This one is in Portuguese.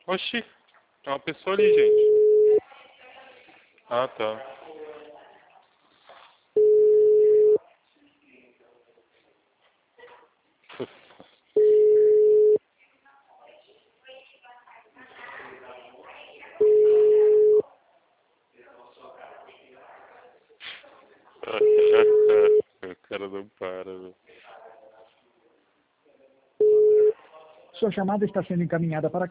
Oxi, tem uma pessoa ali, gente. Ah, tá. O cara não para, velho. Sua chamada está sendo encaminhada para